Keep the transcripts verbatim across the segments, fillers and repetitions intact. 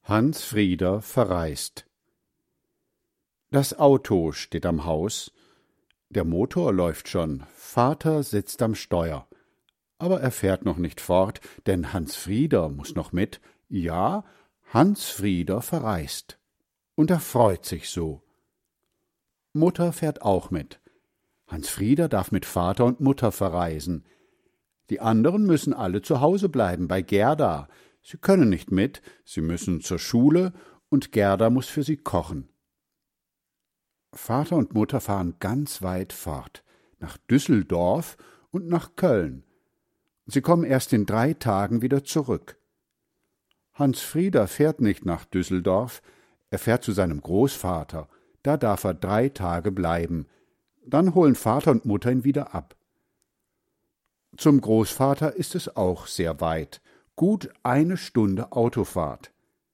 Hans Frieder verreist. Das Auto steht am Haus. Der Motor läuft schon. Vater sitzt am Steuer. Aber er fährt noch nicht fort, denn Hans Frieder muß noch mit. Ja, Hans Frieder verreist. Und er freut sich so. Mutter fährt auch mit. Hans Frieder darf mit Vater und Mutter verreisen. Die anderen müssen alle zu Hause bleiben, bei Gerda. Sie können nicht mit, sie müssen zur Schule, und Gerda muß für sie kochen. Vater und Mutter fahren ganz weit fort, nach Düsseldorf und nach Köln. Sie kommen erst in drei Tagen wieder zurück. Hans Frieder fährt nicht nach Düsseldorf, er fährt zu seinem Großvater, da darf er drei Tage bleiben. Dann holen Vater und Mutter ihn wieder ab. Zum Großvater ist es auch sehr weit, gut eine Stunde Autofahrt.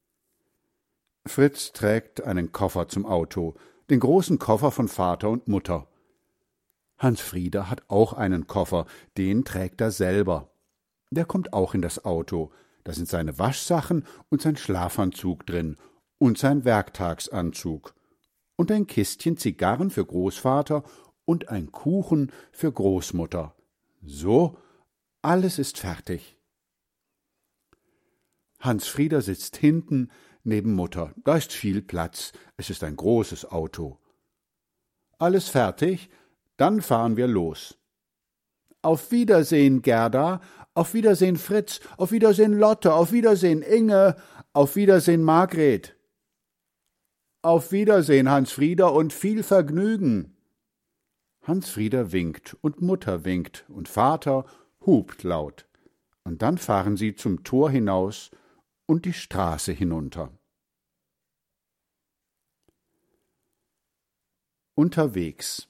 Fritz trägt einen Koffer zum Auto, den großen Koffer von Vater und Mutter. Hans Frieder hat auch einen Koffer, den trägt er selber. Der kommt auch in das Auto, da sind seine Waschsachen und sein Schlafanzug drin und sein Werktagsanzug und ein Kistchen Zigarren für Großvater und ein Kuchen für Großmutter. So, alles ist fertig. Hans Frieder sitzt hinten neben Mutter. Da ist viel Platz. Es ist ein großes Auto. Alles fertig? Dann fahren wir los. Auf Wiedersehen, Gerda. Auf Wiedersehen, Fritz. Auf Wiedersehen, Lotte. Auf Wiedersehen, Inge. Auf Wiedersehen, Margret. Auf Wiedersehen, Hans Frieder, und viel Vergnügen. Hans Frieder winkt und Mutter winkt und Vater hupt laut. Und dann fahren sie zum Tor hinaus und die Straße hinunter. Unterwegs.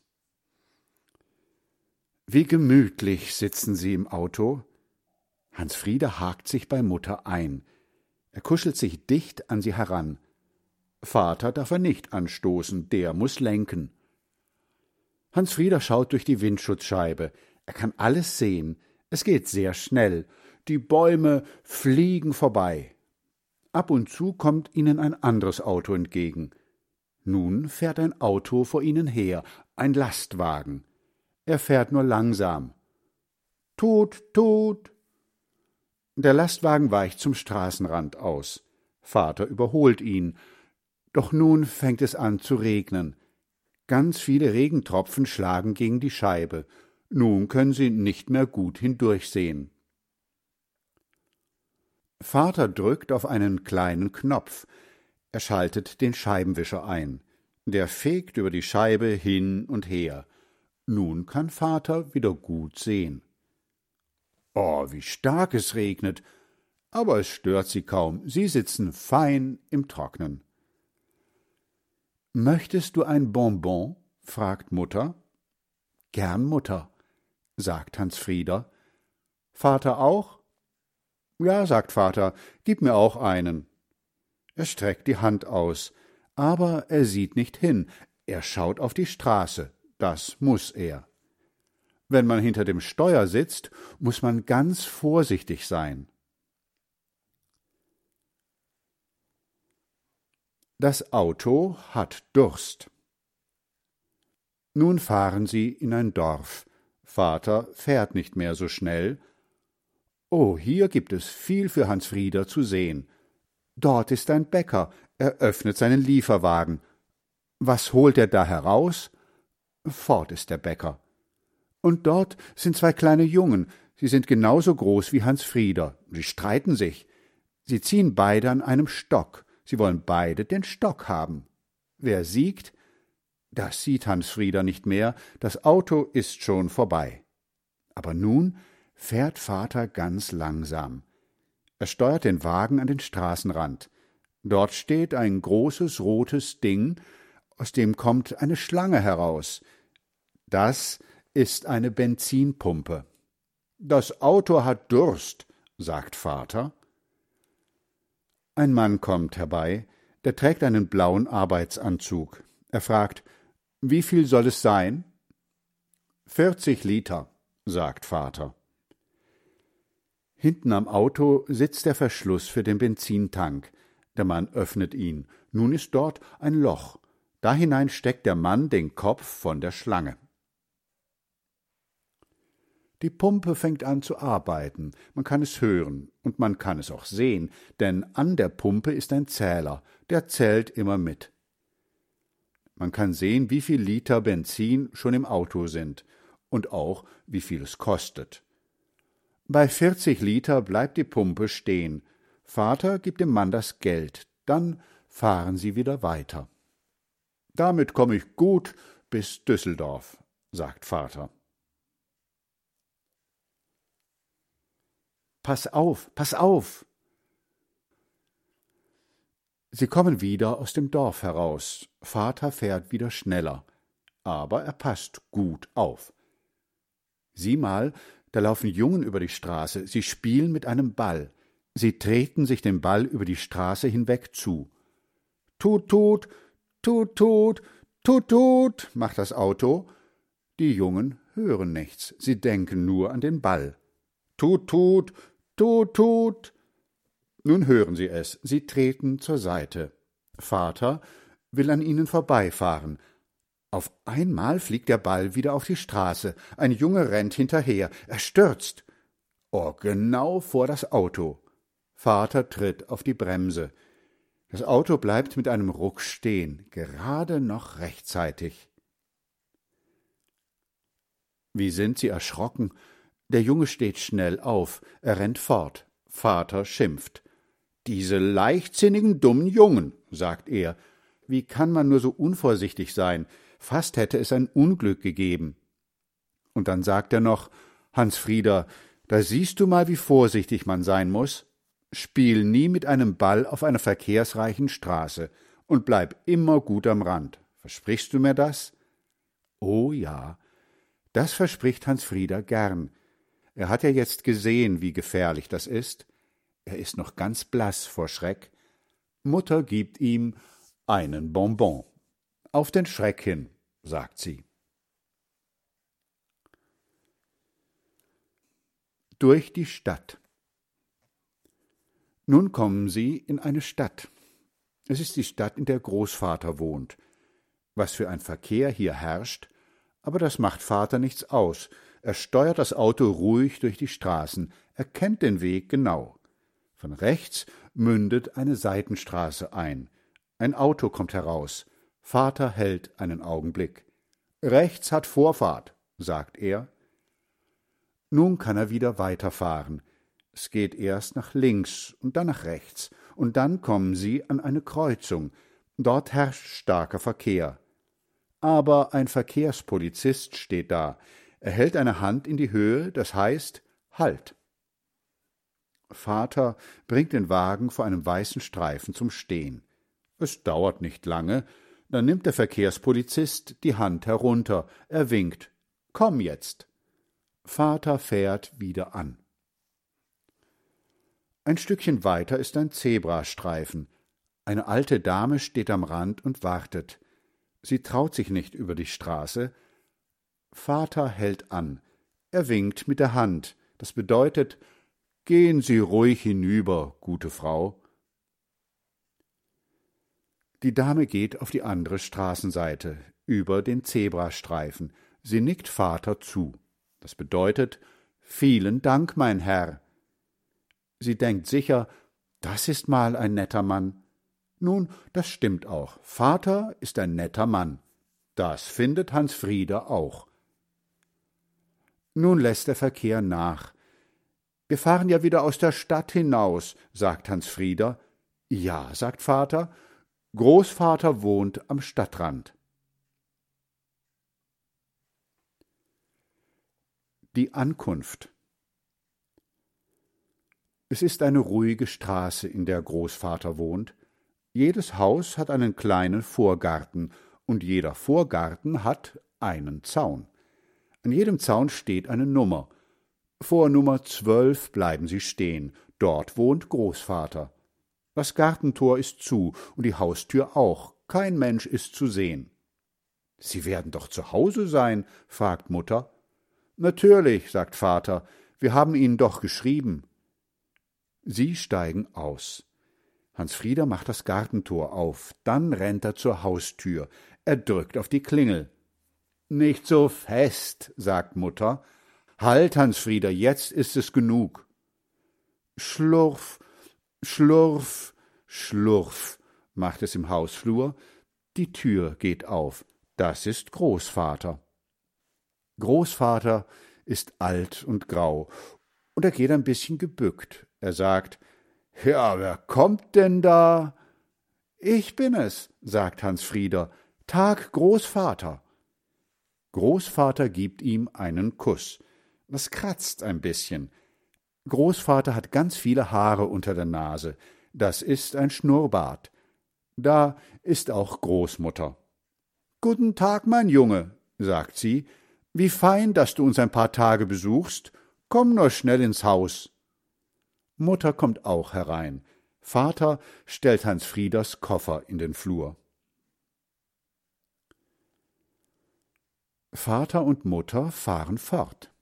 Wie gemütlich sitzen sie im Auto. Hans Frieder hakt sich bei Mutter ein. Er kuschelt sich dicht an sie heran. Vater darf er nicht anstoßen, der muß lenken. Hans Frieder schaut durch die Windschutzscheibe. Er kann alles sehen. Es geht sehr schnell. Die Bäume fliegen vorbei. Ab und zu kommt ihnen ein anderes Auto entgegen. Nun fährt ein Auto vor ihnen her, ein Lastwagen. Er fährt nur langsam. Tut, tut. Der Lastwagen weicht zum Straßenrand aus. Vater überholt ihn. Doch nun fängt es an zu regnen. Ganz viele Regentropfen schlagen gegen die Scheibe. Nun können sie nicht mehr gut hindurchsehen. Vater drückt auf einen kleinen Knopf. Er schaltet den Scheibenwischer ein. Der fegt über die Scheibe hin und her. Nun kann Vater wieder gut sehen. Oh, wie stark es regnet! Aber es stört sie kaum. Sie sitzen fein im Trocknen. »Möchtest du ein Bonbon?« fragt Mutter. »Gern, Mutter«, sagt Hans Frieder. »Vater auch?« »Ja«, sagt Vater, »gib mir auch einen.« Er streckt die Hand aus, aber er sieht nicht hin, er schaut auf die Straße, das muß er. Wenn man hinter dem Steuer sitzt, muß man ganz vorsichtig sein. Das Auto hat Durst. Nun fahren sie in ein Dorf. Vater fährt nicht mehr so schnell. Oh, hier gibt es viel für Hans Frieder zu sehen. Dort ist ein Bäcker, er öffnet seinen Lieferwagen. Was holt er da heraus? Fort ist der Bäcker. Und dort sind zwei kleine Jungen, sie sind genauso groß wie Hans Frieder. Sie streiten sich. Sie ziehen beide an einem Stock. Sie wollen beide den Stock haben. Wer siegt? Das sieht Hans Frieder nicht mehr, das Auto ist schon vorbei. Aber nun fährt Vater ganz langsam. Er steuert den Wagen an den Straßenrand. Dort steht ein großes rotes Ding, aus dem kommt eine Schlange heraus. Das ist eine Benzinpumpe. »Das Auto hat Durst«, sagt Vater. Ein Mann kommt herbei, der trägt einen blauen Arbeitsanzug. Er fragt, »Wie viel soll es sein?« »Vierzig Liter«, sagt Vater. Hinten am Auto sitzt der Verschluss für den Benzintank. Der Mann öffnet ihn. Nun ist dort ein Loch. Da hinein steckt der Mann den Kopf von der Schlange. Die Pumpe fängt an zu arbeiten. Man kann es hören und man kann es auch sehen, denn an der Pumpe ist ein Zähler, der zählt immer mit. Man kann sehen, wie viel Liter Benzin schon im Auto sind und auch, wie viel es kostet. Bei vierzig Liter bleibt die Pumpe stehen. Vater gibt dem Mann das Geld, dann fahren sie wieder weiter. »Damit komme ich gut bis Düsseldorf«, sagt Vater. »Pass auf, pass auf!« Sie kommen wieder aus dem Dorf heraus. Vater fährt wieder schneller, aber er passt gut auf. Sieh mal, da laufen Jungen über die Straße, sie spielen mit einem Ball. Sie treten sich den Ball über die Straße hinweg zu. »Tut, tut, tut, tut, tut, tut«, macht das Auto. Die Jungen hören nichts, sie denken nur an den Ball. »Tut, tut, tut, tut«. Nun hören sie es, sie treten zur Seite. Vater will an ihnen vorbeifahren. Auf einmal fliegt der Ball wieder auf die Straße. Ein Junge rennt hinterher, er stürzt. Oh, genau vor das Auto. Vater tritt auf die Bremse. Das Auto bleibt mit einem Ruck stehen, gerade noch rechtzeitig. Wie sind sie erschrocken! Der Junge steht schnell auf, er rennt fort. Vater schimpft. »Diese leichtsinnigen, dummen Jungen«, sagt er. »Wie kann man nur so unvorsichtig sein? Fast hätte es ein Unglück gegeben.« Und dann sagt er noch, »Hans Frieder, da siehst du mal, wie vorsichtig man sein muß. Spiel nie mit einem Ball auf einer verkehrsreichen Straße und bleib immer gut am Rand. Versprichst du mir das?« »Oh ja, das verspricht Hans Frieder gern. Er hat ja jetzt gesehen, wie gefährlich das ist. Er ist noch ganz blass vor Schreck. Mutter gibt ihm einen Bonbon. Auf den Schreck hin«, sagt sie. Durch die Stadt. Nun kommen sie in eine Stadt. Es ist die Stadt, in der Großvater wohnt. Was für ein Verkehr hier herrscht, aber das macht Vater nichts aus. Er steuert das Auto ruhig durch die Straßen, er kennt den Weg genau. Von rechts mündet eine Seitenstraße ein. Ein Auto kommt heraus. Vater hält einen Augenblick. »Rechts hat Vorfahrt«, sagt er. Nun kann er wieder weiterfahren. Es geht erst nach links und dann nach rechts, und dann kommen sie an eine Kreuzung. Dort herrscht starker Verkehr. Aber ein Verkehrspolizist steht da. Er hält eine Hand in die Höhe, das heißt »Halt«. Vater bringt den Wagen vor einem weißen Streifen zum Stehen. Es dauert nicht lange, dann nimmt der Verkehrspolizist die Hand herunter, er winkt. »Komm jetzt!« Vater fährt wieder an. Ein Stückchen weiter ist ein Zebrastreifen. Eine alte Dame steht am Rand und wartet. Sie traut sich nicht über die Straße. Vater hält an. Er winkt mit der Hand. Das bedeutet, »Gehen Sie ruhig hinüber, gute Frau.« Die Dame geht auf die andere Straßenseite, über den Zebrastreifen. Sie nickt Vater zu. Das bedeutet, »Vielen Dank, mein Herr.« Sie denkt sicher, das ist mal ein netter Mann. Nun, das stimmt auch. Vater ist ein netter Mann. Das findet Hans Frieder auch. Nun lässt der Verkehr nach. »Wir fahren ja wieder aus der Stadt hinaus«, sagt Hans Frieder. »Ja«, sagt Vater, »Großvater wohnt am Stadtrand.« Die Ankunft. Es ist eine ruhige Straße, in der Großvater wohnt. Jedes Haus hat einen kleinen Vorgarten, und jeder Vorgarten hat einen Zaun. An jedem Zaun steht eine Nummer. Vor Nummer zwölf bleiben sie stehen, dort wohnt Großvater. Das Gartentor ist zu und die Haustür auch, kein Mensch ist zu sehen. »Sie werden doch zu Hause sein?« fragt Mutter. »Natürlich«, sagt Vater, »wir haben Ihnen doch geschrieben.« Sie steigen aus. Hans Frieder macht das Gartentor auf, dann rennt er zur Haustür. Er drückt auf die Klingel. »Nicht so fest«, sagt Mutter. »Halt, Hans Frieder, jetzt ist es genug.« Schlurf, schlurf, schlurf, macht es im Hausflur. Die Tür geht auf. Das ist Großvater. Großvater ist alt und grau, und er geht ein bisschen gebückt. Er sagt, »Ja, wer kommt denn da?« »Ich bin es«, sagt Hans Frieder. »Tag, Großvater.« Großvater gibt ihm einen Kuss. Das kratzt ein bisschen. Großvater hat ganz viele Haare unter der Nase. Das ist ein Schnurrbart. Da ist auch Großmutter. »Guten Tag, mein Junge«, sagt sie. »Wie fein, dass du uns ein paar Tage besuchst. Komm nur schnell ins Haus.« Mutter kommt auch herein. Vater stellt Hans Frieders Koffer in den Flur. Vater und Mutter fahren fort.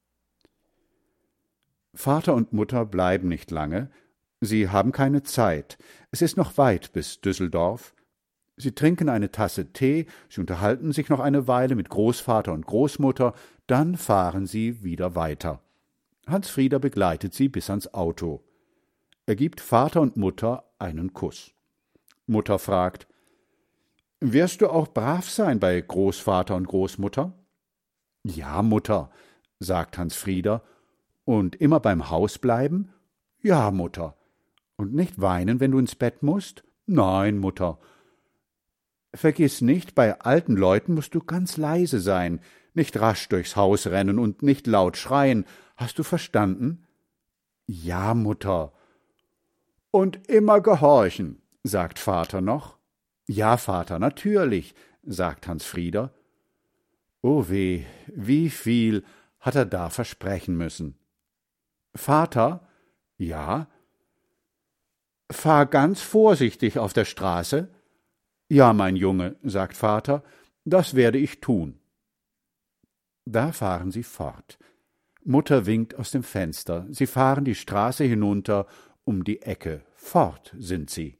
Vater und Mutter bleiben nicht lange. Sie haben keine Zeit. Es ist noch weit bis Düsseldorf. Sie trinken eine Tasse Tee, sie unterhalten sich noch eine Weile mit Großvater und Großmutter, dann fahren sie wieder weiter. Hans Frieder begleitet sie bis ans Auto. Er gibt Vater und Mutter einen Kuss. Mutter fragt, »Wirst du auch brav sein bei Großvater und Großmutter?« »Ja, Mutter«, sagt Hans Frieder. »Und immer beim Haus bleiben?« »Ja, Mutter.« »Und nicht weinen, wenn du ins Bett musst?« »Nein, Mutter.« »Vergiss nicht, bei alten Leuten musst du ganz leise sein, nicht rasch durchs Haus rennen und nicht laut schreien. Hast du verstanden?« »Ja, Mutter.« »Und immer gehorchen«, sagt Vater noch. »Ja, Vater, natürlich«, sagt Hans Frieder. Oh weh, wie viel hat er da versprechen müssen. »Vater?« »Ja?« »Fahr ganz vorsichtig auf der Straße.« »Ja, mein Junge«, sagt Vater, »das werde ich tun.« Da fahren sie fort. Mutter winkt aus dem Fenster. Sie fahren die Straße hinunter, um die Ecke. Fort sind sie.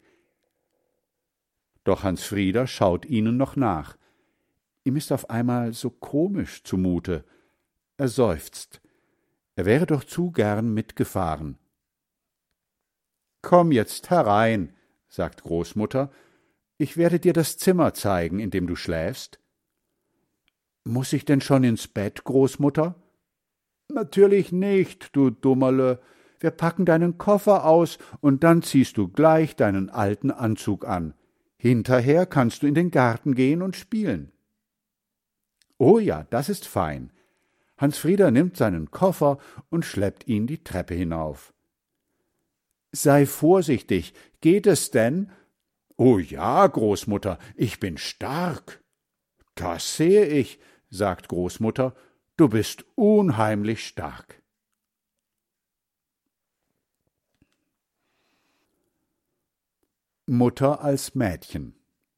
Doch Hans Frieder schaut ihnen noch nach. Ihm ist auf einmal so komisch zumute. Er seufzt. Er wäre doch zu gern mitgefahren. »Komm jetzt herein«, sagt Großmutter. »Ich werde dir das Zimmer zeigen, in dem du schläfst.« »Muß ich denn schon ins Bett, Großmutter?« »Natürlich nicht, du Dummerle. Wir packen deinen Koffer aus, und dann ziehst du gleich deinen alten Anzug an. Hinterher kannst du in den Garten gehen und spielen.« »Oh ja, das ist fein.« Hans Frieder nimmt seinen Koffer und schleppt ihn die Treppe hinauf. »Sei vorsichtig, geht es denn?« »Oh ja, Großmutter, ich bin stark.« »Das sehe ich«, sagt Großmutter, »du bist unheimlich stark.« Mutter als Mädchen.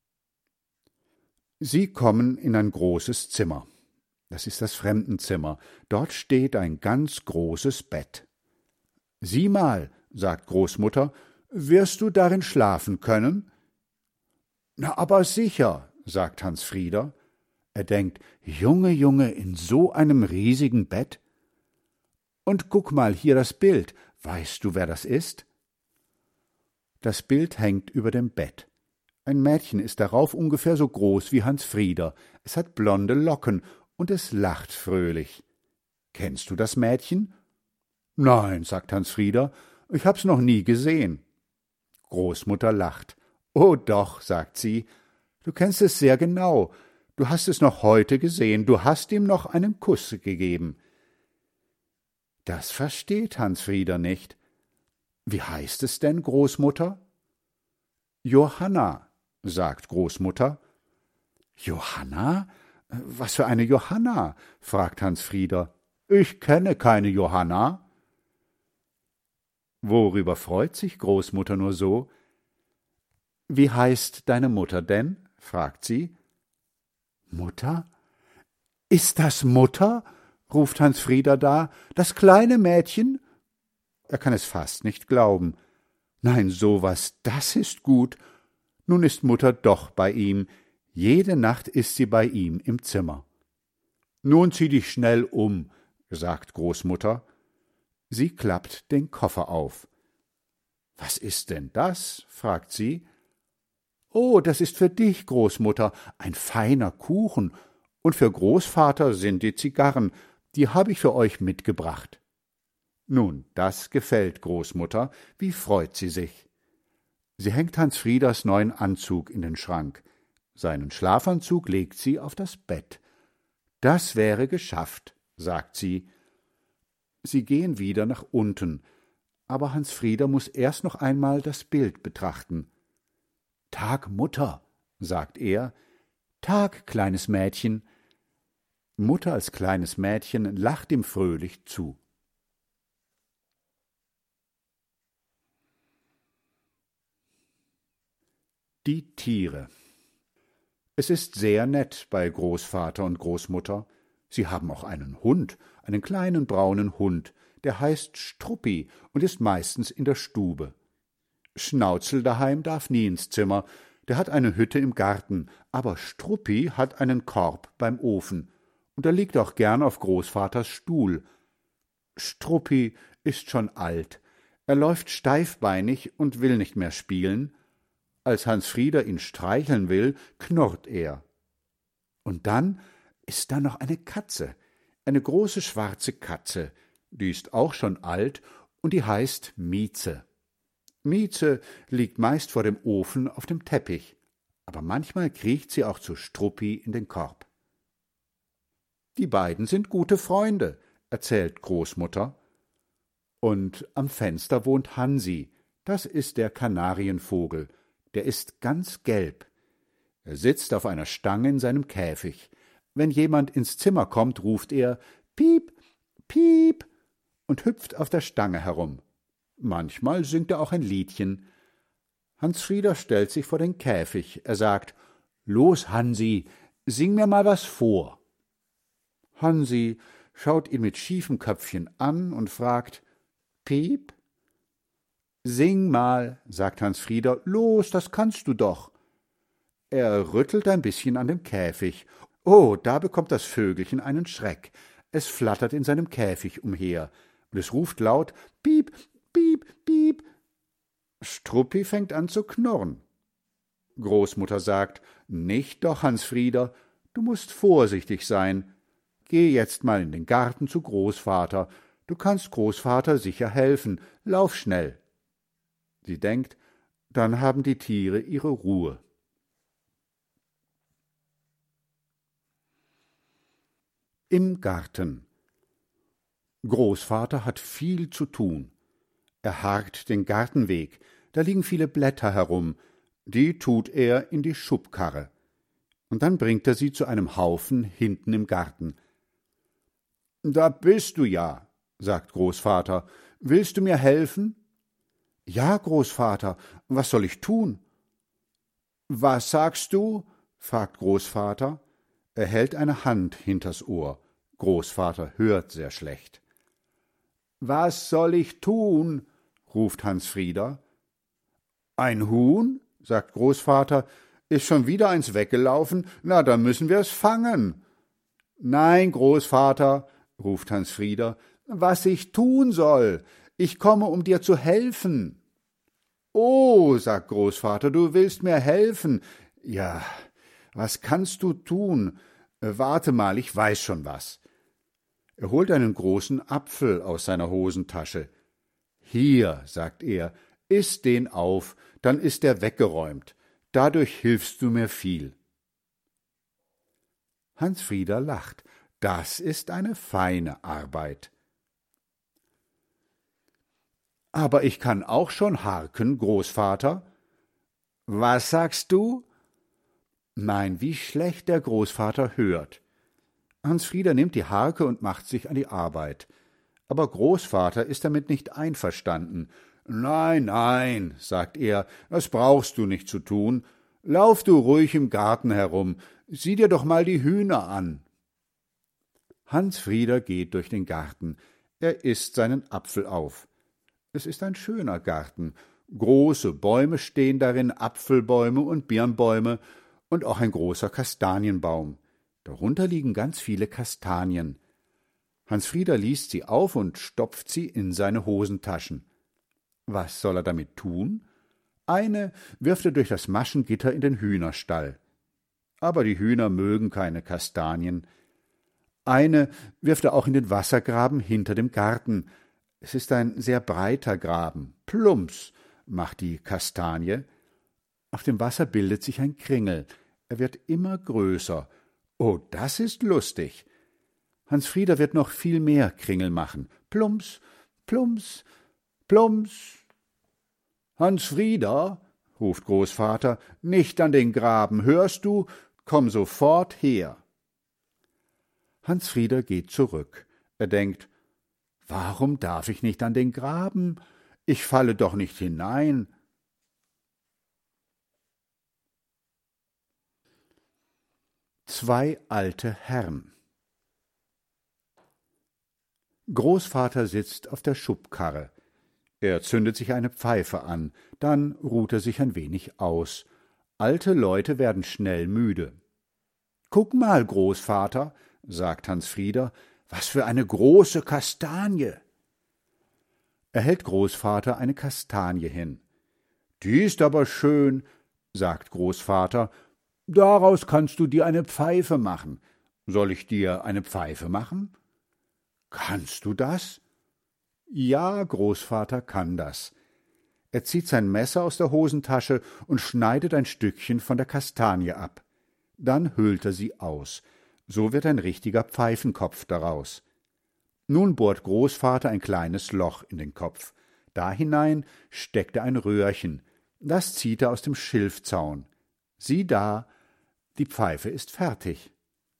Sie kommen in ein großes Zimmer. Das ist das Fremdenzimmer. Dort steht ein ganz großes Bett. »Sieh mal«, sagt Großmutter, »wirst du darin schlafen können?« »Na, aber sicher«, sagt Hans Frieder. Er denkt, »Junge, Junge, in so einem riesigen Bett?« »Und guck mal, hier das Bild. Weißt du, wer das ist?« Das Bild hängt über dem Bett. Ein Mädchen ist darauf ungefähr so groß wie Hans Frieder. Es hat blonde Locken und es lacht fröhlich. »Kennst du das Mädchen?« »Nein«, sagt Hans Frieder, »ich hab's noch nie gesehen.« Großmutter lacht. »Oh doch«, sagt sie, »du kennst es sehr genau. Du hast es noch heute gesehen, du hast ihm noch einen Kuss gegeben.« Das versteht Hans Frieder nicht. »Wie heißt es denn, Großmutter?« »Johanna«, sagt Großmutter. »Johanna? Was für eine Johanna?« fragt Hans Frieder. »Ich kenne keine Johanna.« Worüber freut sich Großmutter nur so? »Wie heißt deine Mutter denn?« fragt sie. »Mutter? Ist das Mutter?« ruft Hans Frieder da. »Das kleine Mädchen?« Er kann es fast nicht glauben. Nein, so was, das ist gut. Nun ist Mutter doch bei ihm. Jede Nacht ist sie bei ihm im Zimmer. Nun zieh dich schnell um, sagt Großmutter. Sie klappt den Koffer auf. Was ist denn das? fragt sie. Oh, das ist für dich, Großmutter, ein feiner Kuchen, und für Großvater sind die Zigarren, die habe ich für euch mitgebracht. Nun, das gefällt Großmutter, wie freut sie sich. Sie hängt Hans Frieders neuen Anzug in den Schrank. Seinen Schlafanzug legt sie auf das Bett. Das wäre geschafft, sagt sie. Sie gehen wieder nach unten, aber Hans Frieder muß erst noch einmal das Bild betrachten. »Tag, Mutter«, sagt er, »Tag, kleines Mädchen.« Mutter als kleines Mädchen lacht ihm fröhlich zu. Die Tiere. Es ist sehr nett bei Großvater und Großmutter. Sie haben auch einen Hund, einen kleinen braunen Hund, der heißt Struppi und ist meistens in der Stube. Schnauzel daheim darf nie ins Zimmer, der hat eine Hütte im Garten, aber Struppi hat einen Korb beim Ofen, und er liegt auch gern auf Großvaters Stuhl. Struppi ist schon alt, er läuft steifbeinig und will nicht mehr spielen. Als Hans Frieder ihn streicheln will, knurrt er. Und dann ist da noch eine Katze, eine große schwarze Katze, die ist auch schon alt und die heißt Mieze. Mieze liegt meist vor dem Ofen auf dem Teppich, aber manchmal kriecht sie auch zu Struppi in den Korb. Die beiden sind gute Freunde, erzählt Großmutter. Und am Fenster wohnt Hansi, das ist der Kanarienvogel, der ist ganz gelb. Er sitzt auf einer Stange in seinem Käfig. Wenn jemand ins Zimmer kommt, ruft er »Piep, piep« und hüpft auf der Stange herum. Manchmal singt er auch ein Liedchen. Hans Frieder stellt sich vor den Käfig. Er sagt, »Los, Hansi, sing mir mal was vor.« Hansi schaut ihn mit schiefem Köpfchen an und fragt, »Piep?« »Sing mal«, sagt Hans Frieder, »los, das kannst du doch.« Er rüttelt ein bisschen an dem Käfig. Oh, da bekommt das Vögelchen einen Schreck. Es flattert in seinem Käfig umher, und es ruft laut, »Piep, piep, piep«. Struppi fängt an zu knurren. Großmutter sagt, »Nicht doch, Hans Frieder, du mußt vorsichtig sein. Geh jetzt mal in den Garten zu Großvater. Du kannst Großvater sicher helfen. Lauf schnell.« Sie denkt, dann haben die Tiere ihre Ruhe. Im Garten. Großvater hat viel zu tun. Er harkt den Gartenweg, da liegen viele Blätter herum, die tut er in die Schubkarre. Und dann bringt er sie zu einem Haufen hinten im Garten. »Da bist du ja«, sagt Großvater, »willst du mir helfen?« »Ja, Großvater, was soll ich tun?« »Was sagst du?« fragt Großvater. Er hält eine Hand hinters Ohr. Großvater hört sehr schlecht. »Was soll ich tun?« ruft Hans Frieder. »Ein Huhn?« sagt Großvater. »Ist schon wieder eins weggelaufen? Na, dann müssen wir es fangen.« »Nein, Großvater«, ruft Hans Frieder, »was ich tun soll. Ich komme, um dir zu helfen.« »Oh«, sagt Großvater, »du willst mir helfen. Ja, was kannst du tun? Warte mal, ich weiß schon was.« Er holt einen großen Apfel aus seiner Hosentasche. »Hier«, sagt er, »iss den auf, dann ist er weggeräumt. Dadurch hilfst du mir viel.« Hans Frieder lacht. Das ist eine feine Arbeit. »Aber ich kann auch schon harken, Großvater.« »Was sagst du?« Nein, wie schlecht der Großvater hört. Hans Frieder nimmt die Harke und macht sich an die Arbeit. Aber Großvater ist damit nicht einverstanden. »Nein, nein«, sagt er, »das brauchst du nicht zu tun. Lauf du ruhig im Garten herum, sieh dir doch mal die Hühner an.« Hans Frieder geht durch den Garten. Er isst seinen Apfel auf. Es ist ein schöner Garten. Große Bäume stehen darin, Apfelbäume und Birnbäume und auch ein großer Kastanienbaum. Darunter liegen ganz viele Kastanien. Hans Frieder liest sie auf und stopft sie in seine Hosentaschen. Was soll er damit tun? Eine wirft er durch das Maschengitter in den Hühnerstall. Aber die Hühner mögen keine Kastanien. Eine wirft er auch in den Wassergraben hinter dem Garten. Es ist ein sehr breiter Graben. Plumps macht die Kastanie. Auf dem Wasser bildet sich ein Kringel. Er wird immer größer. Oh, das ist lustig. Hans Frieder wird noch viel mehr Kringel machen. Plumps, plumps, plumps. Hans Frieder, ruft Großvater, nicht an den Graben, hörst du? Komm sofort her. Hans Frieder geht zurück. Er denkt, warum darf ich nicht an den Graben? Ich falle doch nicht hinein. Zwei alte Herren. Großvater sitzt auf der Schubkarre. Er zündet sich eine Pfeife an, dann ruht er sich ein wenig aus. Alte Leute werden schnell müde. »Guck mal, Großvater«, sagt Hans Frieder, »was für eine große Kastanie!« Er hält Großvater eine Kastanie hin. »Die ist aber schön«, sagt Großvater, »daraus kannst du dir eine Pfeife machen. Soll ich dir eine Pfeife machen?« »Kannst du das?« »Ja, Großvater kann das.« Er zieht sein Messer aus der Hosentasche und schneidet ein Stückchen von der Kastanie ab. Dann höhlt er sie aus. So wird ein richtiger Pfeifenkopf daraus. Nun bohrt Großvater ein kleines Loch in den Kopf. Da hinein steckt er ein Röhrchen. Das zieht er aus dem Schilfzaun. Sieh da, die Pfeife ist fertig.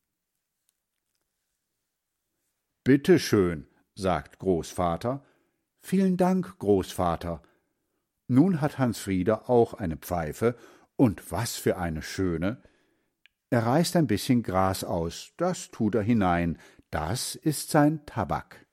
»Bitte schön«, sagt Großvater. »Vielen Dank, Großvater.« Nun hat Hans Frieder auch eine Pfeife, und was für eine schöne. Er reißt ein bisschen Gras aus, das tut er hinein, das ist sein Tabak.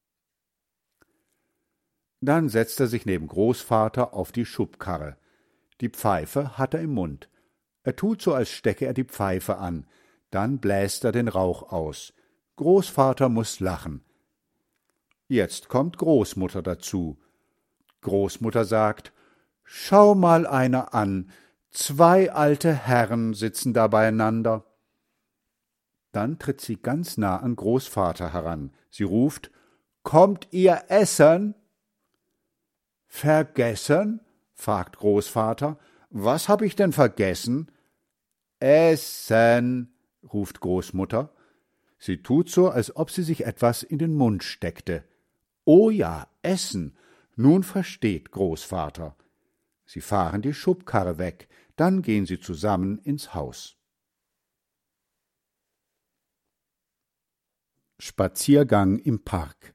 Dann setzt er sich neben Großvater auf die Schubkarre. Die Pfeife hat er im Mund. Er tut so, als stecke er die Pfeife an, dann bläst er den Rauch aus. Großvater muß lachen. Jetzt kommt Großmutter dazu. Großmutter sagt, »Schau mal einer an, zwei alte Herren sitzen da beieinander.« Dann tritt sie ganz nah an Großvater heran. Sie ruft, »Kommt ihr essen?« »Vergessen?« fragt Großvater. »Was hab ich denn vergessen?« »Essen«, ruft Großmutter. Sie tut so, als ob sie sich etwas in den Mund steckte. »Oh ja, essen«, nun versteht Großvater. Sie fahren die Schubkarre weg, dann gehen sie zusammen ins Haus. Spaziergang im Park.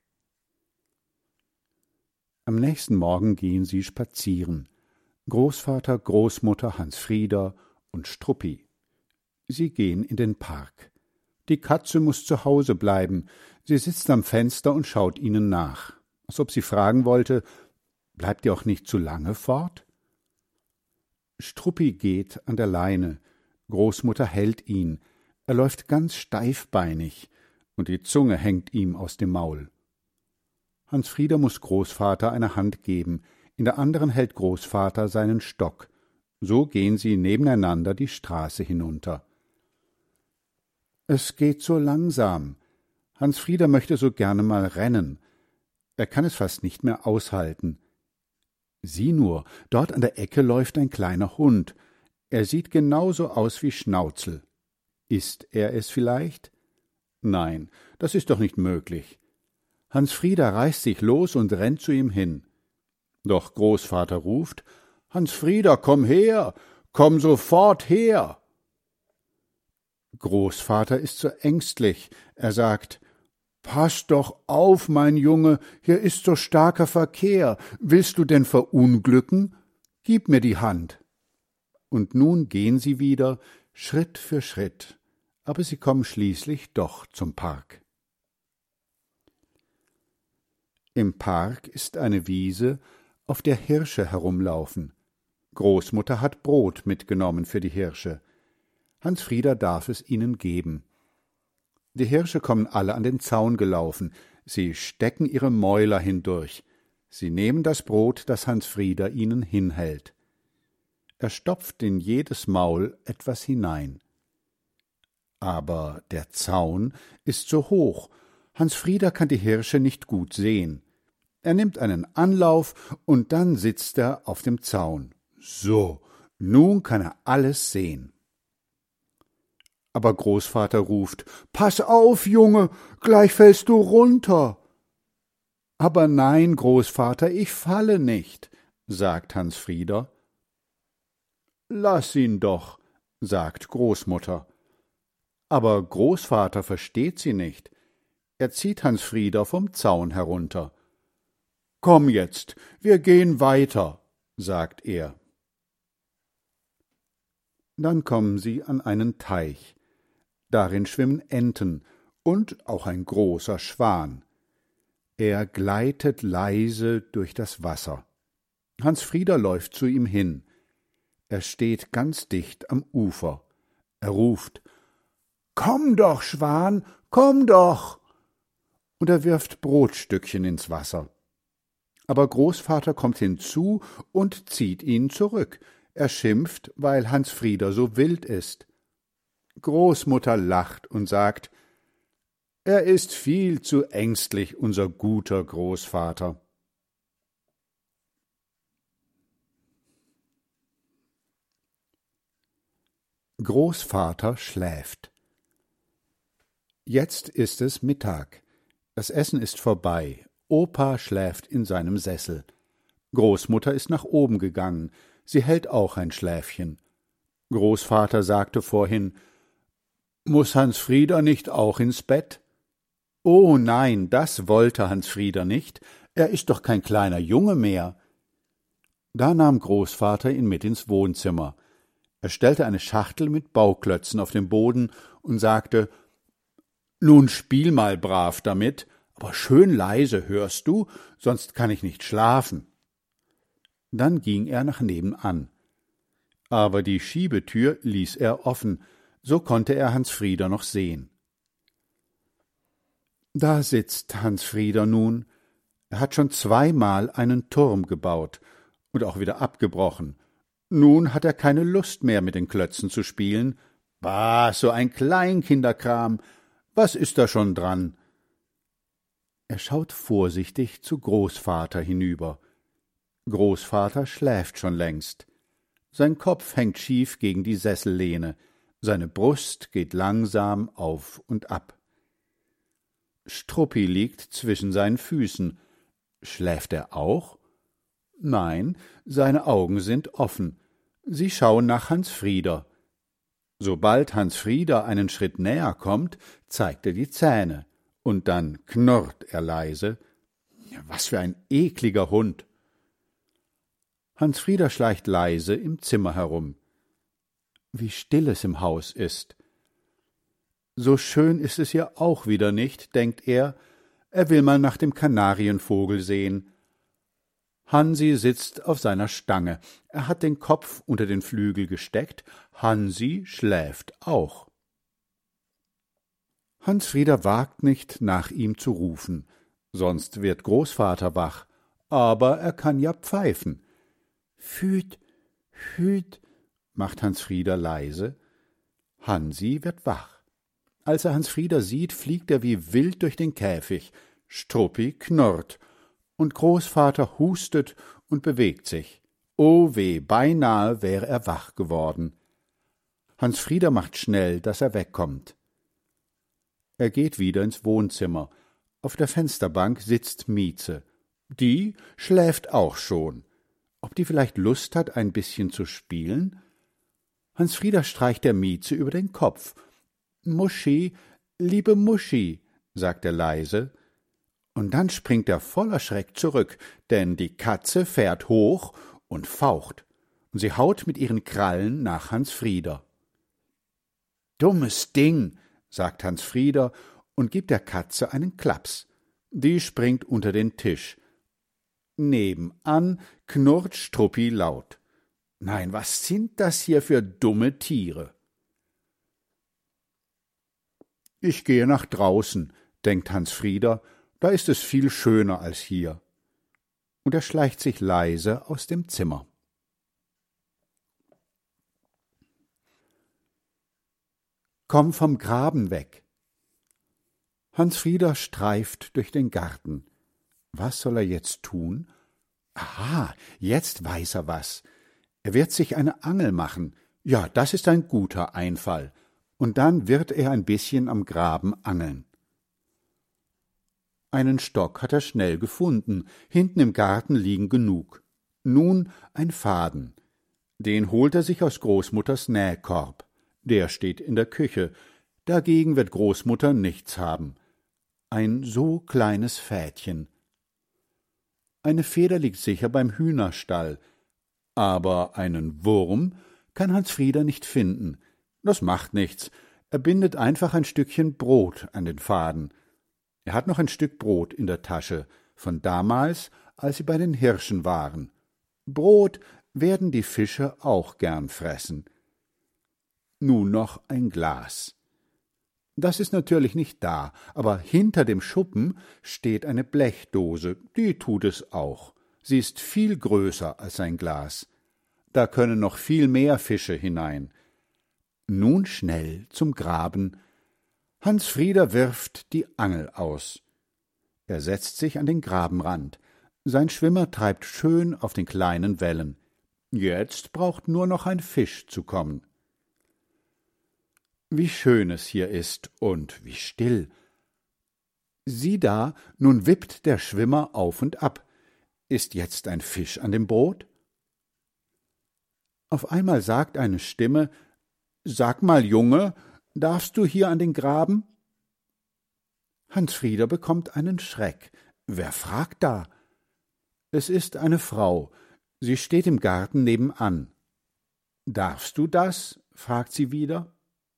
Am nächsten Morgen gehen sie spazieren. Großvater, Großmutter, Hans Frieder und Struppi. Sie gehen in den Park. Die Katze muß zu Hause bleiben. Sie sitzt am Fenster und schaut ihnen nach, als ob sie fragen wollte, »Bleibt ihr auch nicht zu lange fort?« Struppi geht an der Leine. Großmutter hält ihn. Er läuft ganz steifbeinig, und die Zunge hängt ihm aus dem Maul. Hans Frieder muß Großvater eine Hand geben, in der anderen hält Großvater seinen Stock. So gehen sie nebeneinander die Straße hinunter. Es geht so langsam. Hans Frieder möchte so gerne mal rennen. Er kann es fast nicht mehr aushalten. Sieh nur, dort an der Ecke läuft ein kleiner Hund. Er sieht genauso aus wie Schnauzel. Ist er es vielleicht? Nein, das ist doch nicht möglich. Hans Frieder reißt sich los und rennt zu ihm hin. Doch Großvater ruft, »Hans Frieder, komm her, komm sofort her!« Großvater ist so ängstlich. Er sagt, »Pass doch auf, mein Junge, hier ist so starker Verkehr. Willst du denn verunglücken? Gib mir die Hand.« Und nun gehen sie wieder, Schritt für Schritt, aber sie kommen schließlich doch zum Park. Im Park ist eine Wiese, auf der Hirsche herumlaufen. Großmutter hat Brot mitgenommen für die Hirsche. Hans Frieder darf es ihnen geben. Die Hirsche kommen alle an den Zaun gelaufen. Sie stecken ihre Mäuler hindurch. Sie nehmen das Brot, das Hans Frieder ihnen hinhält. Er stopft in jedes Maul etwas hinein. Aber der Zaun ist so hoch. Hans Frieder kann die Hirsche nicht gut sehen. Er nimmt einen Anlauf und dann sitzt er auf dem Zaun. So, nun kann er alles sehen. Aber Großvater ruft: »Pass auf, Junge, gleich fällst du runter!« »Aber nein, Großvater, ich falle nicht«, sagt Hans Frieder. »Lass ihn doch«, sagt Großmutter. Aber Großvater versteht sie nicht. Er zieht Hans Frieder vom Zaun herunter. »Komm jetzt, wir gehen weiter«, sagt er. Dann kommen sie an einen Teich. Darin schwimmen Enten und auch ein großer Schwan. Er gleitet leise durch das Wasser. Hans Frieder läuft zu ihm hin. Er steht ganz dicht am Ufer. Er ruft: »Komm doch, Schwan, komm doch!« Und er wirft Brotstückchen ins Wasser. Aber Großvater kommt hinzu und zieht ihn zurück. Er schimpft, weil Hans Frieder so wild ist. Großmutter lacht und sagt: »Er ist viel zu ängstlich, unser guter Großvater.« Großvater schläft. Jetzt ist es Mittag. Das Essen ist vorbei. Opa schläft in seinem Sessel. Großmutter ist nach oben gegangen. Sie hält auch ein Schläfchen. Großvater sagte vorhin: »Muß Hans Frieder nicht auch ins Bett?« »Oh nein, das wollte Hans Frieder nicht. Er ist doch kein kleiner Junge mehr.« Da nahm Großvater ihn mit ins Wohnzimmer. Er stellte eine Schachtel mit Bauklötzen auf den Boden und sagte: »Nun spiel mal brav damit, aber schön leise, hörst du, sonst kann ich nicht schlafen.« Dann ging er nach nebenan. Aber die Schiebetür ließ er offen, so konnte er Hans Frieder noch sehen. Da sitzt Hans Frieder nun. Er hat schon zweimal einen Turm gebaut und auch wieder abgebrochen. Nun hat er keine Lust mehr, mit den Klötzen zu spielen. Bah, so ein Kleinkinderkram, was ist da schon dran? Er schaut vorsichtig zu Großvater hinüber. Großvater schläft schon längst. Sein Kopf hängt schief gegen die Sessellehne, seine Brust geht langsam auf und ab. Struppi liegt zwischen seinen Füßen. Schläft er auch? Nein, seine Augen sind offen. Sie schauen nach Hans Frieder. Sobald Hans Frieder einen Schritt näher kommt, zeigt er die Zähne, und dann knurrt er leise. Was für ein ekliger Hund! Hans Frieder schleicht leise im Zimmer herum. Wie still es im Haus ist. So schön ist es ja auch wieder nicht, denkt er. Er will mal nach dem Kanarienvogel sehen. Hansi sitzt auf seiner Stange. Er hat den Kopf unter den Flügel gesteckt. Hansi schläft auch. Hans Frieder wagt nicht, nach ihm zu rufen, sonst wird Großvater wach. Aber er kann ja pfeifen. Hüt, hüt, macht Hans Frieder leise. Hansi wird wach. Als er Hans Frieder sieht, fliegt er wie wild durch den Käfig. Struppi knurrt, und Großvater hustet und bewegt sich. Oh weh, beinahe wäre er wach geworden. Hans Frieder macht schnell, dass er wegkommt. Er geht wieder ins Wohnzimmer. Auf der Fensterbank sitzt Mieze. Die schläft auch schon. Ob die vielleicht Lust hat, ein bisschen zu spielen? Hans Frieder streicht der Mieze über den Kopf. »Muschi, liebe Muschi«, sagt er leise, und dann springt er voller Schreck zurück, denn die Katze fährt hoch und faucht, und sie haut mit ihren Krallen nach Hans Frieder. »Dummes Ding«, sagt Hans Frieder und gibt der Katze einen Klaps. Die springt unter den Tisch. Nebenan knurrt Struppi laut. Nein, was sind das hier für dumme Tiere? Ich gehe nach draußen, denkt Hans Frieder, da ist es viel schöner als hier. Und er schleicht sich leise aus dem Zimmer. Komm vom Graben weg. Hans Frieder streift durch den Garten. Was soll er jetzt tun? Aha, jetzt weiß er was. Er wird sich eine Angel machen. Ja, das ist ein guter Einfall. Und dann wird er ein bisschen am Graben angeln. Einen Stock hat er schnell gefunden. Hinten im Garten liegen genug. Nun ein Faden. Den holt er sich aus Großmutters Nähkorb. Der steht in der Küche. Dagegen wird Großmutter nichts haben. Ein so kleines Fädchen. Eine Feder liegt sicher beim Hühnerstall. Aber einen Wurm kann Hans Frieder nicht finden. Das macht nichts. Er bindet einfach ein Stückchen Brot an den Faden. Er hat noch ein Stück Brot in der Tasche, von damals, als sie bei den Hirschen waren. Brot werden die Fische auch gern fressen. Nun noch ein Glas. Das ist natürlich nicht da, aber hinter dem Schuppen steht eine Blechdose, die tut es auch. Sie ist viel größer als ein Glas. Da können noch viel mehr Fische hinein. Nun schnell zum Graben. Hans Frieder wirft die Angel aus. Er setzt sich an den Grabenrand. Sein Schwimmer treibt schön auf den kleinen Wellen. Jetzt braucht nur noch ein Fisch zu kommen. Wie schön es hier ist und wie still. Sieh da, nun wippt der Schwimmer auf und ab. Ist jetzt ein Fisch an dem Brot? Auf einmal sagt eine Stimme: »Sag mal, Junge, darfst du hier an den Graben?« Hans Frieder bekommt einen Schreck. Wer fragt da? Es ist eine Frau. Sie steht im Garten nebenan. »Darfst du das?« fragt sie wieder.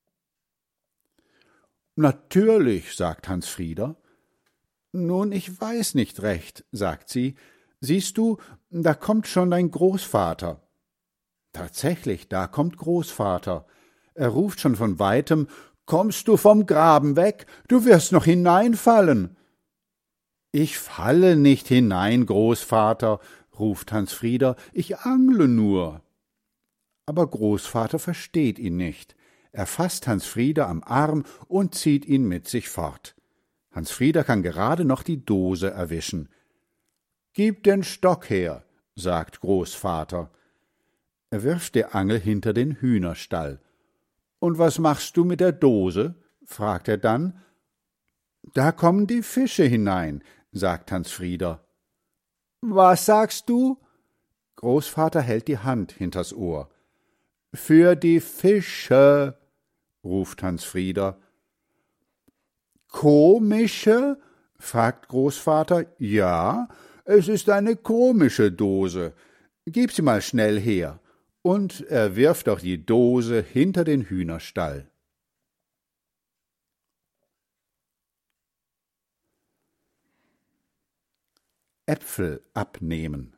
»Natürlich«, sagt Hans Frieder. »Nun, ich weiß nicht recht«, sagt sie. »Siehst du, da kommt schon dein Großvater.« Tatsächlich, da kommt Großvater. Er ruft schon von weitem: »Kommst du vom Graben weg? Du wirst noch hineinfallen.« »Ich falle nicht hinein, Großvater«, ruft Hans Frieder, »ich angle nur.« Aber Großvater versteht ihn nicht. Er fasst Hans Frieder am Arm und zieht ihn mit sich fort. Hans Frieder kann gerade noch die Dose erwischen. »Gib den Stock her«, sagt Großvater. Er wirft die Angel hinter den Hühnerstall. »Und was machst du mit der Dose?« fragt er dann. »Da kommen die Fische hinein«, sagt Hans Frieder. »Was sagst du?« Großvater hält die Hand hinters Ohr. »Für die Fische«, ruft Hans Frieder. »Komische?« fragt Großvater. »Ja, es ist eine komische Dose. Gib sie mal schnell her.« Und er wirft auch die Dose hinter den Hühnerstall. Äpfel abnehmen.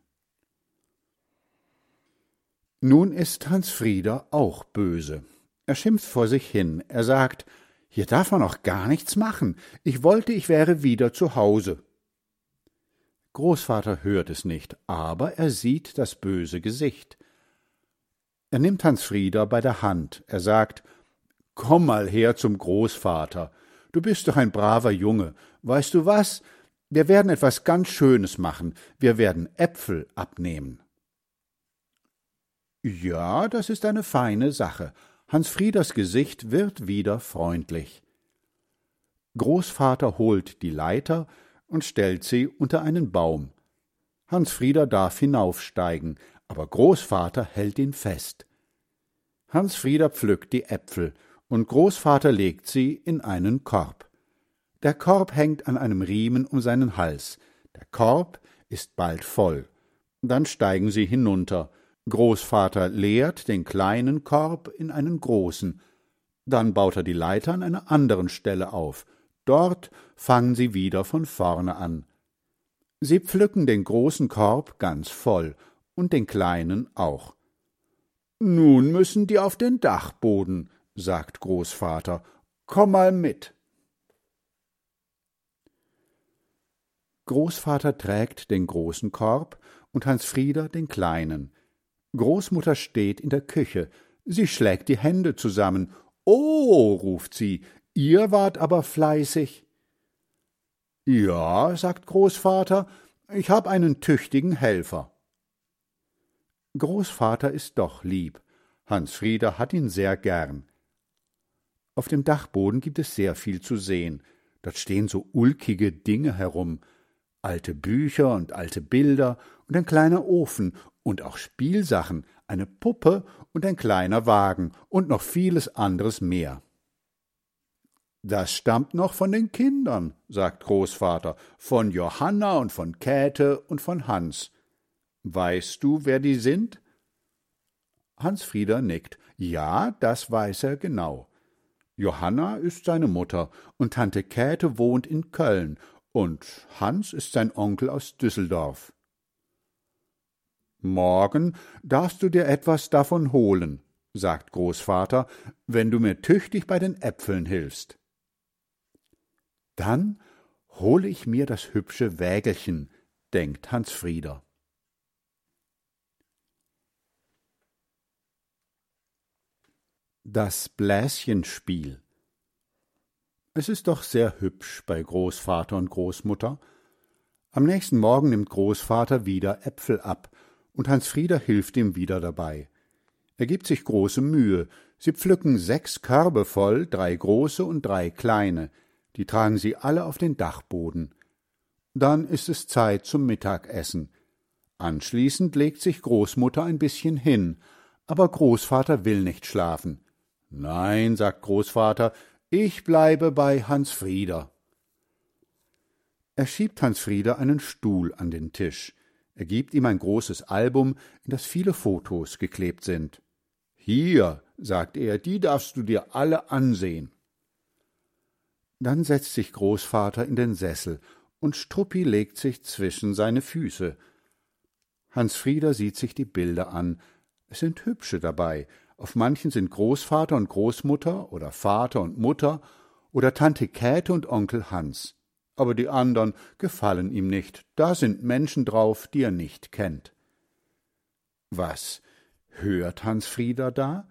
Nun ist Hans Frieder auch böse. Er schimpft vor sich hin. Er sagt: »Hier darf man auch gar nichts machen. Ich wollte, ich wäre wieder zu Hause.« Großvater hört es nicht, aber er sieht das böse Gesicht. Er nimmt Hans Frieder bei der Hand. Er sagt: »Komm mal her zum Großvater. Du bist doch ein braver Junge. Weißt du was? Wir werden etwas ganz Schönes machen. Wir werden Äpfel abnehmen.« Ja, das ist eine feine Sache. Hans Frieders Gesicht wird wieder freundlich. Großvater holt die Leiter und stellt sie unter einen Baum. Hans Frieder darf hinaufsteigen, aber Großvater hält ihn fest. Hans Frieder pflückt die Äpfel, und Großvater legt sie in einen Korb. Der Korb hängt an einem Riemen um seinen Hals. Der Korb ist bald voll. Dann steigen sie hinunter. Großvater leert den kleinen Korb in einen großen. Dann baut er die Leiter an einer anderen Stelle auf. Dort fangen sie wieder von vorne an. Sie pflücken den großen Korb ganz voll und den kleinen auch. »Nun müssen die auf den Dachboden«, sagt Großvater. »Komm mal mit.« Großvater trägt den großen Korb und Hans Frieder den kleinen. Großmutter steht in der Küche. Sie schlägt die Hände zusammen. »Oh«, ruft sie, »ihr wart aber fleißig.« »Ja«, sagt Großvater, »ich hab einen tüchtigen Helfer.« Großvater ist doch lieb. Hans Frieder hat ihn sehr gern. Auf dem Dachboden gibt es sehr viel zu sehen. Dort stehen so ulkige Dinge herum. Alte Bücher und alte Bilder und ein kleiner Ofen und auch Spielsachen, eine Puppe und ein kleiner Wagen und noch vieles anderes mehr. »Das stammt noch von den Kindern«, sagt Großvater, »von Johanna und von Käthe und von Hans. Weißt du, wer die sind?« Hans Frieder nickt. Ja, das weiß er genau. Johanna ist seine Mutter und Tante Käthe wohnt in Köln und Hans ist sein Onkel aus Düsseldorf. »Morgen darfst du dir etwas davon holen«, sagt Großvater, »wenn du mir tüchtig bei den Äpfeln hilfst.« »Dann hole ich mir das hübsche Wägelchen«, denkt Hans Frieder. Das Bläschenspiel. Es ist doch sehr hübsch bei Großvater und Großmutter. Am nächsten Morgen nimmt Großvater wieder Äpfel ab, und Hans Frieder hilft ihm wieder dabei. Er gibt sich große Mühe. Sie pflücken sechs Körbe voll, drei große und drei kleine. Die tragen sie alle auf den Dachboden. Dann ist es Zeit zum Mittagessen. Anschließend legt sich Großmutter ein bisschen hin, aber Großvater will nicht schlafen. »Nein«, sagt Großvater, »ich bleibe bei Hans Frieder.« Er schiebt Hans Frieder einen Stuhl an den Tisch. Er gibt ihm ein großes Album, in das viele Fotos geklebt sind. »Hier«, sagt er, »die darfst du dir alle ansehen.« Dann setzt sich Großvater in den Sessel, und Struppi legt sich zwischen seine Füße. Hans Frieder sieht sich die Bilder an. Es sind hübsche dabei. Auf manchen sind Großvater und Großmutter oder Vater und Mutter oder Tante Käthe und Onkel Hans. Aber die anderen gefallen ihm nicht. Da sind Menschen drauf, die er nicht kennt. Was hört Hans Frieder da?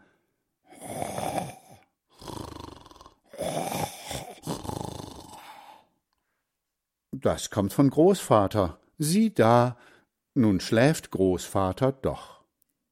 Das kommt von Großvater. Sieh da, nun schläft Großvater doch.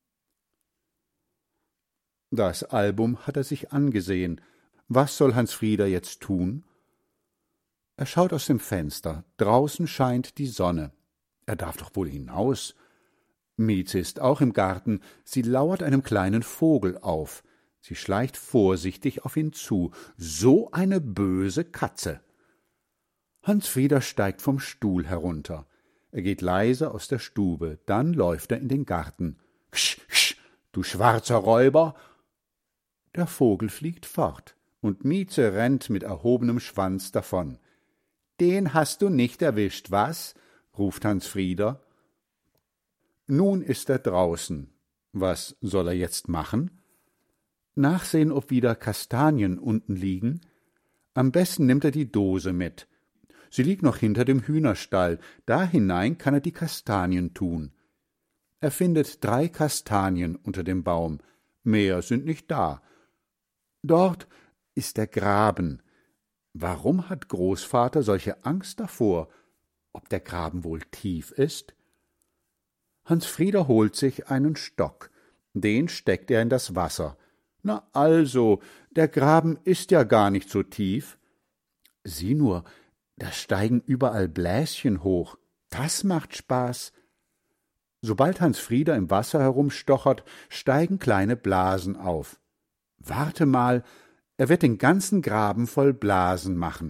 Das Album hat er sich angesehen. Was soll Hans Frieder jetzt tun? Er schaut aus dem Fenster. Draußen scheint die Sonne. Er darf doch wohl hinaus. Mieze ist auch im Garten. Sie lauert einem kleinen Vogel auf. Sie schleicht vorsichtig auf ihn zu. So eine böse Katze. Hans Frieder steigt vom Stuhl herunter. Er geht leise aus der Stube. Dann läuft er in den Garten. »Ksch, ksch, du schwarzer Räuber!« Der Vogel fliegt fort, und Mieze rennt mit erhobenem Schwanz davon. »Den hast du nicht erwischt, was?« ruft Hans Frieder. Nun ist er draußen. Was soll er jetzt machen? Nachsehen, ob wieder Kastanien unten liegen? Am besten nimmt er die Dose mit. Sie liegt noch hinter dem Hühnerstall. Da hinein kann er die Kastanien tun. Er findet drei Kastanien unter dem Baum. Mehr sind nicht da. Dort ist der Graben. Warum hat Großvater solche Angst davor? Ob der Graben wohl tief ist? Hans Frieder holt sich einen Stock. Den steckt er in das Wasser. Na also, der Graben ist ja gar nicht so tief. Sieh nur, da steigen überall Bläschen hoch. Das macht Spaß. Sobald Hans Frieder im Wasser herumstochert, steigen kleine Blasen auf. Warte mal, er wird den ganzen Graben voll Blasen machen.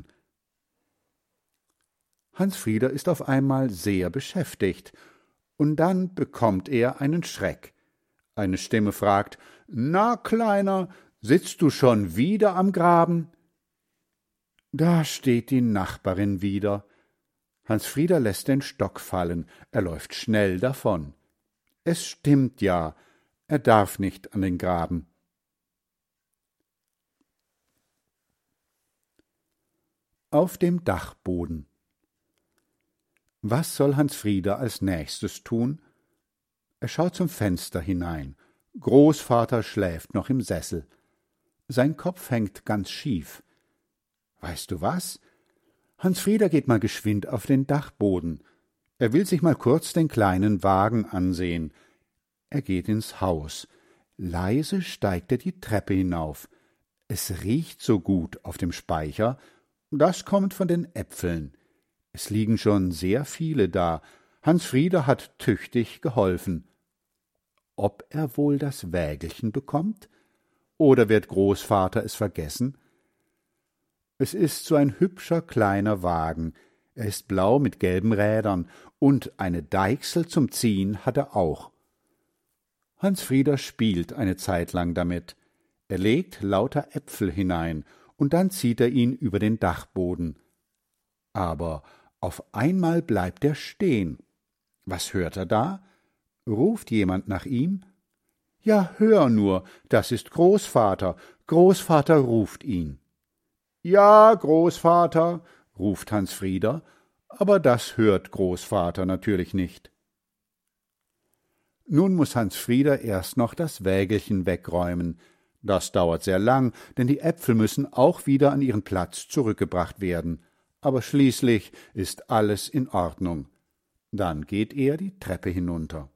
Hans Frieder ist auf einmal sehr beschäftigt, und dann bekommt er einen Schreck. Eine Stimme fragt, »Na, Kleiner, sitzt du schon wieder am Graben?« Da steht die Nachbarin wieder. Hans Frieder lässt den Stock fallen, er läuft schnell davon. Es stimmt ja, er darf nicht an den Graben. Auf dem Dachboden. Was soll Hans Frieder als nächstes tun? Er schaut zum Fenster hinein. Großvater schläft noch im Sessel. Sein Kopf hängt ganz schief. Weißt du was? Hans Frieder geht mal geschwind auf den Dachboden. Er will sich mal kurz den kleinen Wagen ansehen. Er geht ins Haus. Leise steigt er die Treppe hinauf. Es riecht so gut auf dem Speicher. Das kommt von den Äpfeln. Es liegen schon sehr viele da. Hans Frieder hat tüchtig geholfen. Ob er wohl das Wägelchen bekommt? Oder wird Großvater es vergessen? Es ist so ein hübscher kleiner Wagen. Er ist blau mit gelben Rädern, und eine Deichsel zum Ziehen hat er auch. Hans Frieder spielt eine Zeit lang damit. Er legt lauter Äpfel hinein, und dann zieht er ihn über den Dachboden. Aber auf einmal bleibt er stehen. Was hört er da? Ruft jemand nach ihm? Ja, hör nur, das ist Großvater. Großvater ruft ihn. Ja, Großvater, ruft Hans Frieder, aber das hört Großvater natürlich nicht. Nun muß Hans Frieder erst noch das Wägelchen wegräumen. Das dauert sehr lang, denn die Äpfel müssen auch wieder an ihren Platz zurückgebracht werden. Aber schließlich ist alles in Ordnung. Dann geht er die Treppe hinunter.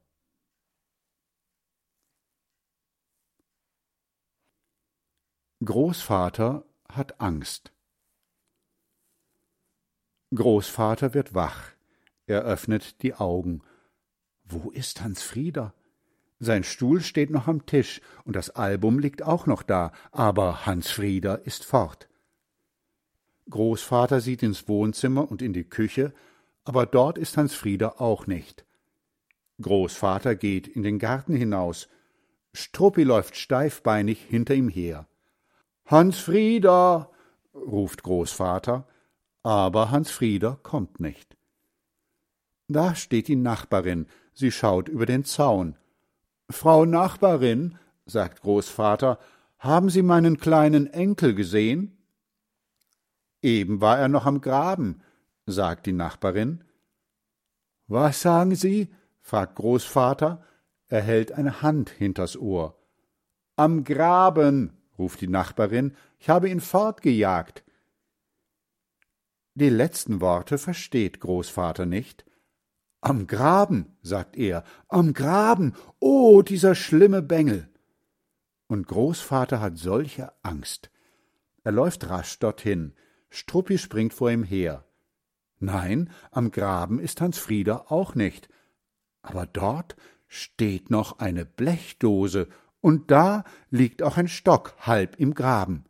Großvater hat Angst. Großvater wird wach. Er öffnet die Augen. Wo ist Hans Frieder? Sein Stuhl steht noch am Tisch, und das Album liegt auch noch da, aber Hans Frieder ist fort. Großvater sieht ins Wohnzimmer und in die Küche, aber dort ist Hans Frieder auch nicht. Großvater geht in den Garten hinaus. Struppi läuft steifbeinig hinter ihm her. »Hans Frieder«, ruft Großvater, aber Hans Frieder kommt nicht. Da steht die Nachbarin, sie schaut über den Zaun. »Frau Nachbarin«, sagt Großvater, »haben Sie meinen kleinen Enkel gesehen?« »Eben war er noch am Graben«, sagt die Nachbarin. »Was sagen Sie?« fragt Großvater. Er hält eine Hand hinters Ohr. »Am Graben«, ruft die Nachbarin, »ich habe ihn fortgejagt.« Die letzten Worte versteht Großvater nicht. »Am Graben«, sagt er, »am Graben, oh, dieser schlimme Bengel!« Und Großvater hat solche Angst. Er läuft rasch dorthin. Struppi springt vor ihm her. Nein, am Graben ist Hans Frieder auch nicht. Aber dort steht noch eine Blechdose, und da liegt auch ein Stock halb im Graben.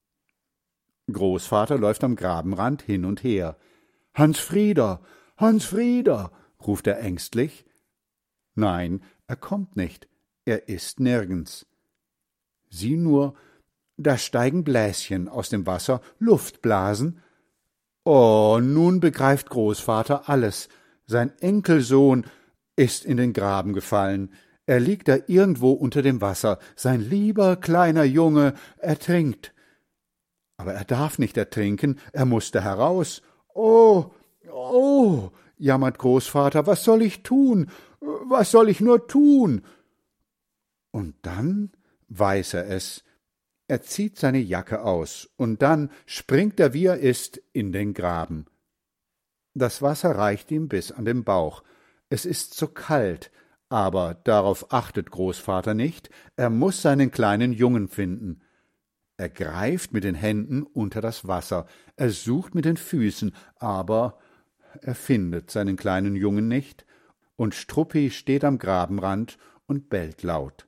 Großvater läuft am Grabenrand hin und her. »Hans Frieder, Hans Frieder«, ruft er ängstlich. Nein, er kommt nicht, er ist nirgends. Sieh nur, da steigen Bläschen aus dem Wasser, Luftblasen. Oh, nun begreift Großvater alles. Sein Enkelsohn ist in den Graben gefallen. Er liegt da irgendwo unter dem Wasser. Sein lieber kleiner Junge ertrinkt. Aber er darf nicht ertrinken, er muß da heraus. Oh, oh, jammert Großvater, was soll ich tun? Was soll ich nur tun? Und dann weiß er es. Er zieht seine Jacke aus, und dann springt er, wie er ist, in den Graben. Das Wasser reicht ihm bis an den Bauch. Es ist so kalt, aber darauf achtet Großvater nicht, er muß seinen kleinen Jungen finden. Er greift mit den Händen unter das Wasser, er sucht mit den Füßen, aber er findet seinen kleinen Jungen nicht, und Struppi steht am Grabenrand und bellt laut.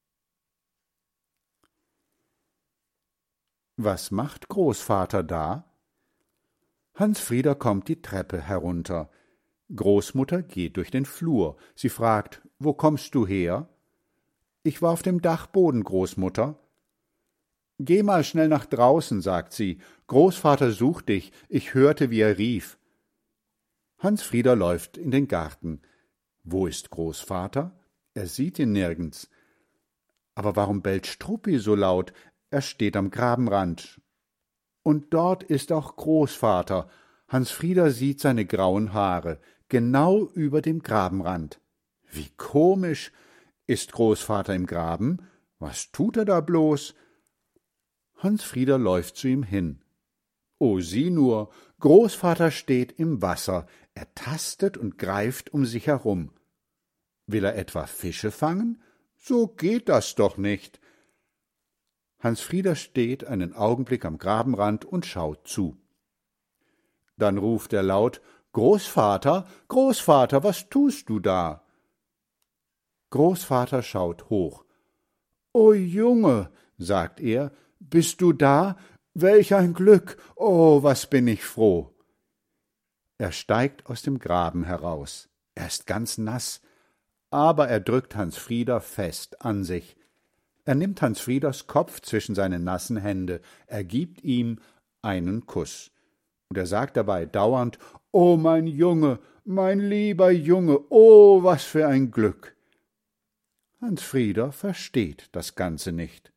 Was macht Großvater da? Hans Frieder kommt die Treppe herunter. Großmutter geht durch den Flur. Sie fragt, »Wo kommst du her?« »Ich war auf dem Dachboden, Großmutter.« »Geh mal schnell nach draußen«, sagt sie. »Großvater sucht dich. Ich hörte, wie er rief.« Hans Frieder läuft in den Garten. Wo ist Großvater? Er sieht ihn nirgends. Aber warum bellt Struppi so laut? Er steht am Grabenrand. Und dort ist auch Großvater. Hans Frieder sieht seine grauen Haare, genau über dem Grabenrand. Wie komisch! Ist Großvater im Graben? Was tut er da bloß? Hans Frieder läuft zu ihm hin. O, sieh nur, Großvater steht im Wasser, er tastet und greift um sich herum. Will er etwa Fische fangen? So geht das doch nicht. Hans Frieder steht einen Augenblick am Grabenrand und schaut zu. Dann ruft er laut: »Großvater, Großvater, was tust du da?« Großvater schaut hoch. »O Junge«, sagt er, »bist du da? Welch ein Glück! Oh, was bin ich froh!« Er steigt aus dem Graben heraus. Er ist ganz nass, aber er drückt Hans Frieder fest an sich. Er nimmt Hans Frieders Kopf zwischen seine nassen Hände, er gibt ihm einen Kuss. Und er sagt dabei dauernd: »Oh, mein Junge, mein lieber Junge, oh, was für ein Glück!« Hans Frieder versteht das Ganze nicht.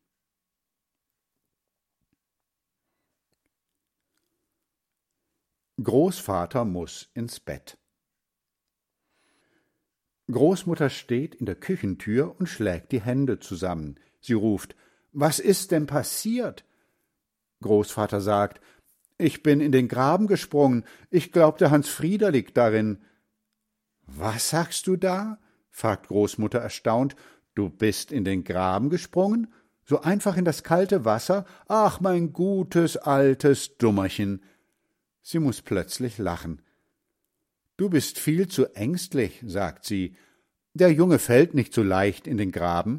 Großvater muß ins Bett. Großmutter steht in der Küchentür und schlägt die Hände zusammen. Sie ruft: »Was ist denn passiert?« Großvater sagt: »Ich bin in den Graben gesprungen. Ich glaubte, Hans Frieder liegt darin.« »Was sagst du da?« fragt Großmutter erstaunt. »Du bist in den Graben gesprungen? So einfach in das kalte Wasser? Ach, mein gutes, altes Dummerchen!« Sie muß plötzlich lachen. »Du bist viel zu ängstlich«, sagt sie. »Der Junge fällt nicht so leicht in den Graben.«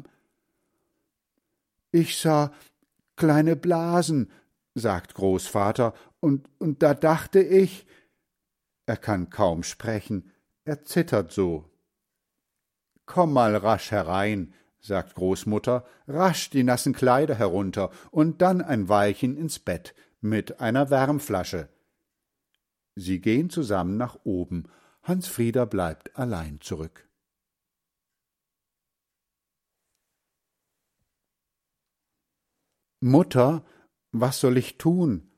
»Ich sah kleine Blasen«, sagt Großvater, und, und da dachte ich…« Er kann kaum sprechen, er zittert so. »Komm mal rasch herein«, sagt Großmutter, »rasch die nassen Kleider herunter und dann ein Weilchen ins Bett mit einer Wärmflasche.« Sie gehen zusammen nach oben. Hans Frieder bleibt allein zurück. »Mutter, was soll ich tun?«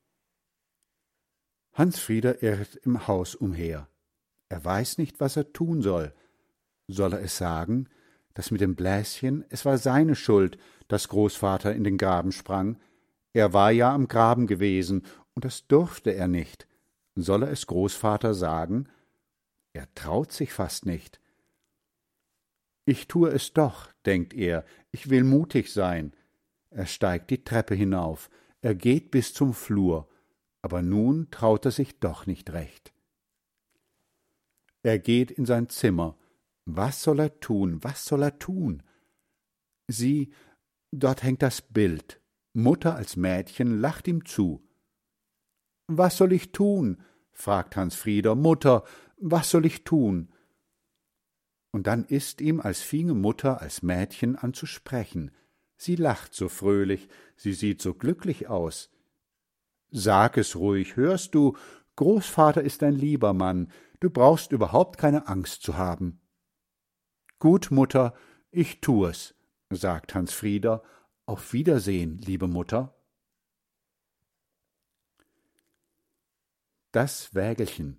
Hans Frieder irrt im Haus umher. Er weiß nicht, was er tun soll. Soll er es sagen? Das mit dem Bläschen, es war seine Schuld, dass Großvater in den Graben sprang. Er war ja am Graben gewesen, und das durfte er nicht. Soll er es Großvater sagen? Er traut sich fast nicht. »Ich tue es doch«, denkt er, »ich will mutig sein.« Er steigt die Treppe hinauf, er geht bis zum Flur, aber nun traut er sich doch nicht recht. Er geht in sein Zimmer. Was soll er tun, was soll er tun? Sieh, dort hängt das Bild. Mutter als Mädchen lacht ihm zu. »Was soll ich tun?« fragt Hans Frieder. »Mutter, was soll ich tun?« Und dann ist ihm, als finge Mutter als Mädchen an zu sprechen. Sie lacht so fröhlich, sie sieht so glücklich aus. »Sag es ruhig, hörst du? Großvater ist ein lieber Mann, du brauchst überhaupt keine Angst zu haben.« »Gut, Mutter, ich tu es«, sagt Hans Frieder. »Auf Wiedersehen, liebe Mutter.« Das Wägelchen.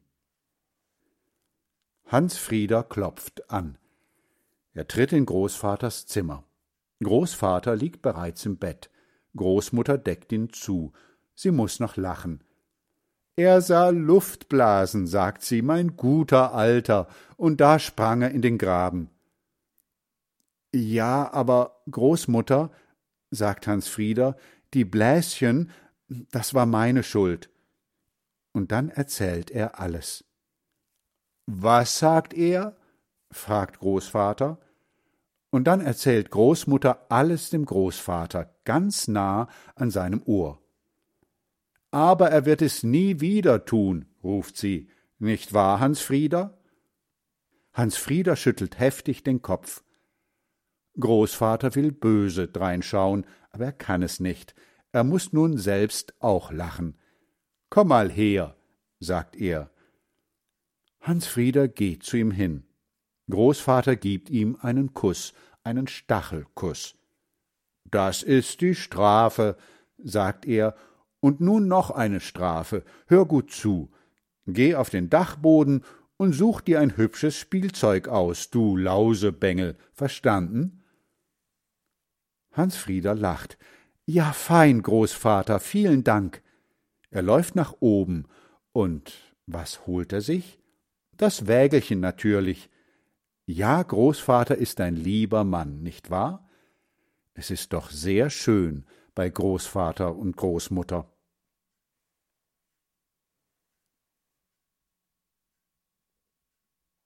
Hans Frieder klopft an. Er tritt in Großvaters Zimmer. Großvater liegt bereits im Bett. Großmutter deckt ihn zu. Sie muß noch lachen. »Er sah Luftblasen«, sagt sie, »mein guter Alter, und da sprang er in den Graben.« »Ja, aber Großmutter«, sagt Hans Frieder, »die Bläschen, das war meine Schuld.« Und dann erzählt er alles. »Was sagt er?« fragt Großvater. Und dann erzählt Großmutter alles dem Großvater, ganz nah an seinem Ohr. »Aber er wird es nie wieder tun«, ruft sie. »Nicht wahr, Hans Frieder?« Hans Frieder schüttelt heftig den Kopf. Großvater will böse dreinschauen, aber er kann es nicht. Er muß nun selbst auch lachen. »Komm mal her«, sagt er. Hans Frieder geht zu ihm hin. Großvater gibt ihm einen Kuss, einen Stachelkuss. »Das ist die Strafe«, sagt er, »und nun noch eine Strafe. Hör gut zu. Geh auf den Dachboden und such dir ein hübsches Spielzeug aus, du Lausebengel, verstanden?« Hans Frieder lacht. »Ja, fein, Großvater, vielen Dank.« Er läuft nach oben, und was holt er sich? Das Wägelchen natürlich. Ja, Großvater ist ein lieber Mann, nicht wahr? Es ist doch sehr schön bei Großvater und Großmutter.